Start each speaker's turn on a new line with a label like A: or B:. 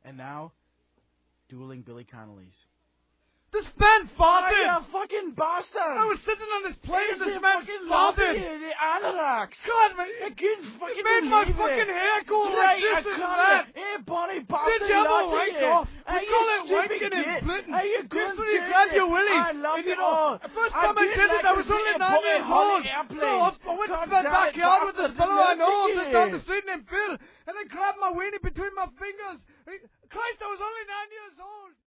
A: And now, dueling Billy Connolly's.
B: This man farted!
A: You fucking bastard!
B: I was sitting on this plane and this man
A: fucking
B: farted!
A: The anoraks!
B: God, man!
A: I couldn't fucking
B: made my fucking hair go like this and that!
A: Hey, Bonnie bastard!
B: Did you have a wank off? We call it wanking and
A: kid.
B: splitting!
A: Are you
B: This when you grab your willy!
A: I love
B: And
A: you all!
B: The first time I did it, I was only 9 years old! So I went to my backyard with this fellow I know down the street named Phil, and I grabbed my weenie between my fingers! Christ, I was only 9 years old!